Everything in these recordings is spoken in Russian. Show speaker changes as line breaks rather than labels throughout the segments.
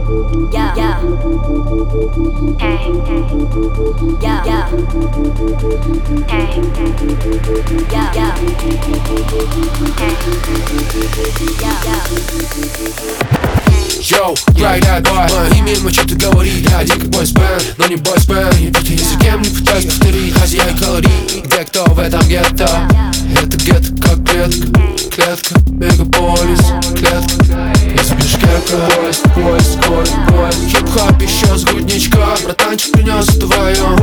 Йоу, right boy, мое имя мочит и говорит. Я один как бойсбенд, но не бойсбенд. Не путай языком, не пытаюсь повторить. Хозяин калорий, где кто в этом гетто. Это гетто как клетка, клетка, мегаполис, клетка. Из Бишкека, поезд, скорость, поезд. Хип-хоп еще с грудничка. Братанчик принес вдвоем.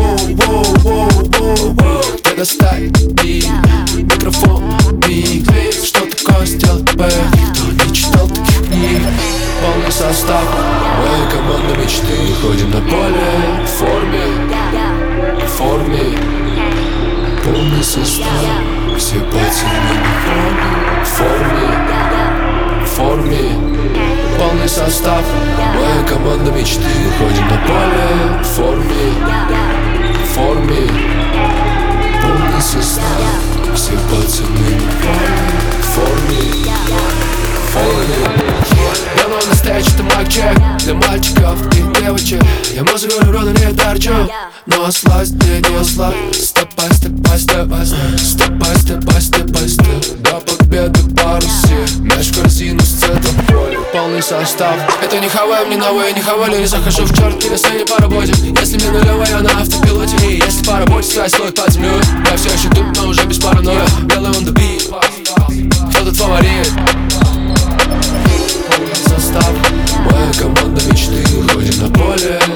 Где достать бит, микрофон, миг. Что такое сделать бэк? Никто не читал таких книг. Полный состав, моя команда мечты. Ходим на поле, в форме. Полный состав, все пацаны в форме. Полный состав, моя команда мечты. Ходим на поле, в форме. Полный состав, все пацаны в форме. Я мой настоящий, ты майк-чек. Для мальчиков и девочек. Я музыку рода не торчу, но сласть мне не слаб. Степай. До победы парусе. Мяч в корзину с центром поля. Полный состав. Это не хаваем, не новые, не хавали. Не захожу в черт, если не по работе. Если мне нулевая, я на автопилоте. И если по работе, связь слоит под землей. Я все еще тут, но уже без паранойя. Белый on the beat. Кто тут фаворит? Полный состав, моя команда мечты. Ходим на поле.